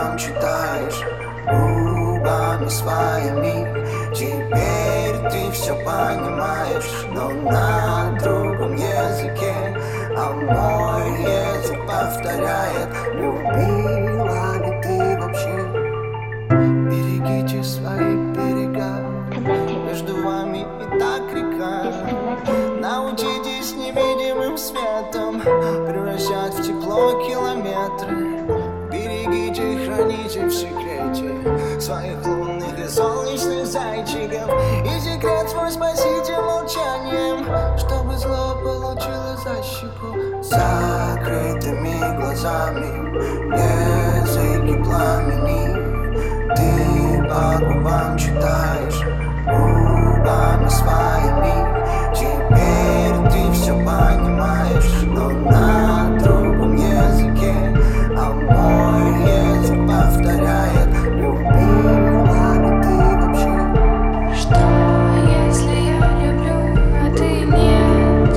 губам читаешь, губами своими. Теперь ты все понимаешь, но на другом языке. А мой язык повторяет: любила ли ты вообще? Берегите свои берега, между вами и так река. Научитесь невидимым светом превращать в тепло километры. Берегите и храните в секрете своих лунных и солнечных зайчиков. И секрет свой спасите молчанием, чтобы зло получило защику. Закрытыми глазами языки пламени. Ты по губам читаешь, губами своими. Теперь ты все понимаешь, но на другом языке. А мой язык повторяет: любила ли ты вообще? Что, если я люблю, а ты нет?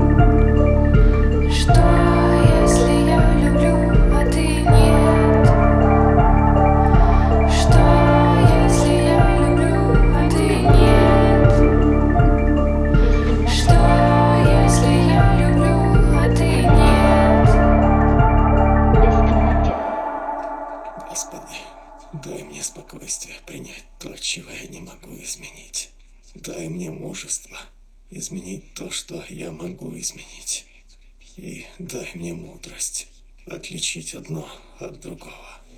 Что, если я люблю, а ты нет? Что, если я люблю, а ты нет? Что, если я люблю, а ты нет? Господи, дай мне спокойствие принять то, чего я не могу изменить. Дай мне мужество изменить то, что я могу изменить. И дай мне мудрость отличить одно от другого.